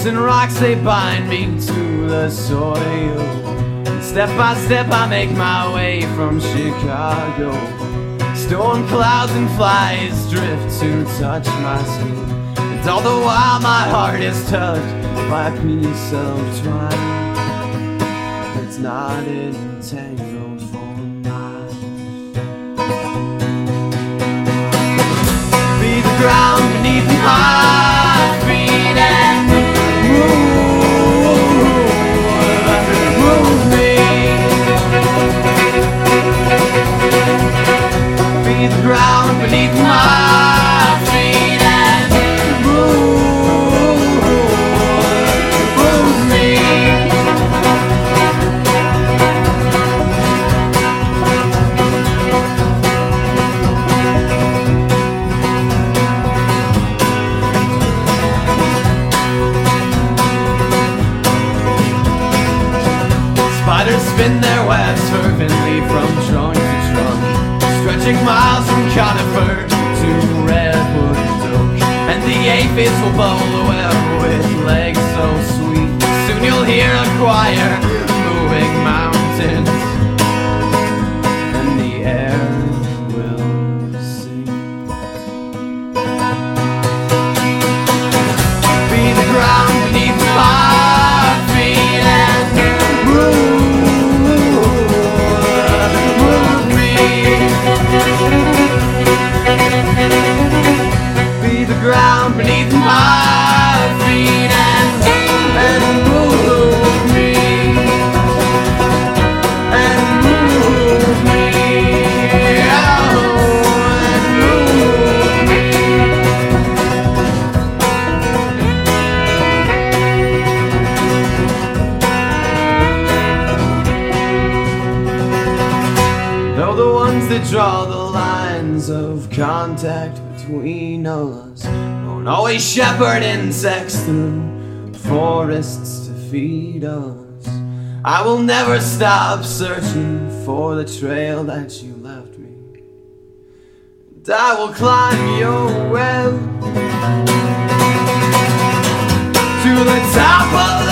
and rocks, they bind me to the soil. And step by step I make my way from Chicago. Storm clouds and flies drift to touch my skin. And all the while my heart is touched by a piece of twine that's knotted and tangled for miles. Be the ground beneath my feet and move me. Be the ground beneath my feet and move me. Spiders spin their webs fervently from trunk to trunk, stretching miles from conifer to redwood and oak. And the aphids will bowl the web with legs so sweet. Soon you'll hear a choir moving mountains, and the air will sing. Be the ground beneath my feet and move me. Be the ground beneath my feet and move me. And move me. Oh, and move me. Though the ones that draw the lines of contact between us won't always shepherd insects through forests to feed us, I will never stop searching for the trail that you left me. And I will climb your web to the top of